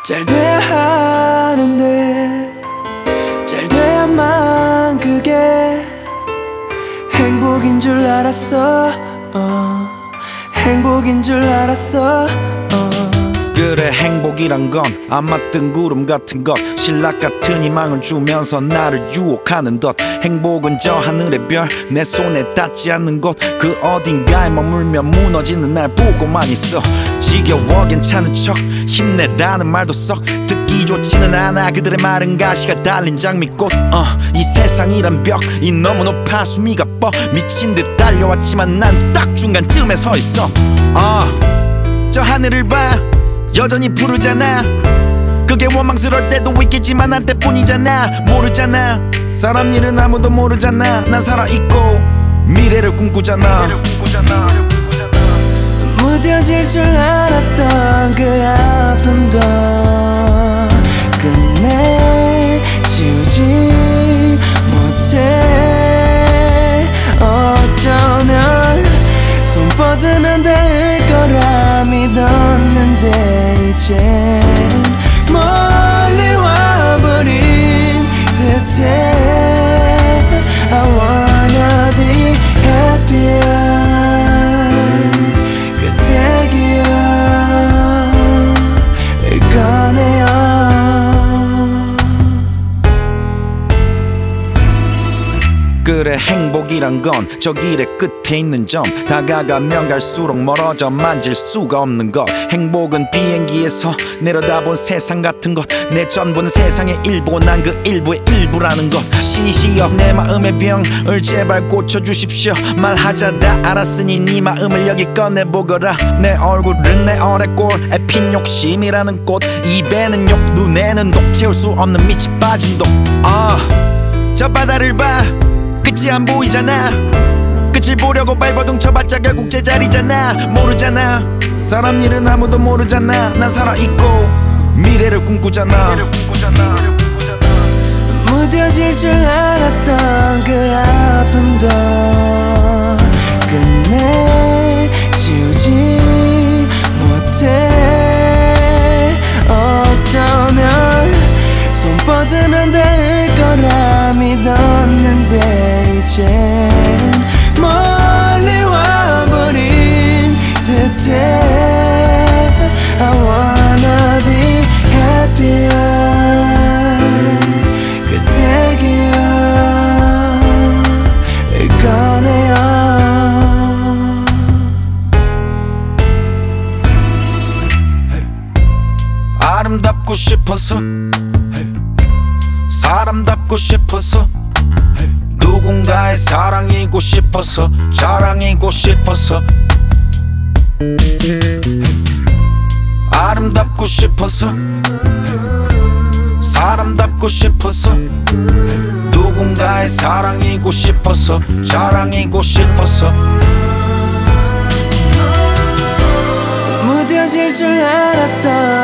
잘 돼야 하는데 잘 돼야만 그게 행복인 줄 알았어. 행복인 줄 알았어. 그래 행복이란 건 안 맞던 구름 같은 것, 신락 같은 희망을 주면서 나를 유혹하는 것. 행복은 저 하늘의 별, 내 손에 닿지 않는 곳, 그 어딘가에 머물며 무너지는 날 보고만 있어. 지겨워 괜찮은 척 힘내라는 말도 썩 듣기 좋지는 않아. 그들의 말은 가시가 달린 장미꽃. 이 세상이란 벽이 너무 높아 수미가 뻐 미친 듯 달려왔지만 난 딱 중간쯤에 서 있어. 저 하늘을 봐 여전히 푸르잖아. 그게 원망스러울 때도 있겠지만 한때뿐이잖아. 모르잖아 사람 일은 아무도 모르잖아. 난 살아있고 미래를 꿈꾸잖아. 무뎌질 줄 알았던 그 아픔도 끝내 지우지 못해. 어쩌면 손 뻗으면 될 거라 믿었는데 이젠 멀리 와버린 듯해. I wanna be happier. 그때 기억을 꺼내요. 그래 행복이란 건 저 길의 끝에 있는 점, 다가가면 갈수록 멀어져 만질 수가 없는 것. 행복은 비행기에서 내려다본 세상 같은 것, 내 전부는 세상의 일부고 난 그 일부의 일부라는 것. 신이시여 내 마음의 병을 제발 고쳐주십시오. 말하자 다 알았으니 네 마음을 여기 꺼내보거라. 내 얼굴은 내 어레골에 핀 욕심이라는 꽃, 입에는 욕 눈에는 독, 채울 수 없는 밑이 빠진 독. 저 바다를 봐 끝이 안 보이잖아. 끝을 보려고 발버둥 쳐봤자 결국 제자리잖아. 모르잖아 사람 일은 아무도 모르잖아. 난 살아있고 미래를 꿈꾸잖아. 무뎌질 줄 알았던 그 아픔도 끝내 지우지 못해. 어쩌면 손 뻗으면 될 거라 믿었는데 이젠 멀리 와버린 듯해. I wanna be happier. 그때 기억을 꺼내요. 아름답고 싶어서 사람답고 싶어서 누군가의 사랑이고 싶어서 자랑이고 싶어서 아름답고 싶어서 사람답고 싶어서 누군가의 사랑이고 싶어서 자랑이고 싶어서. 무뎌질 줄 알았던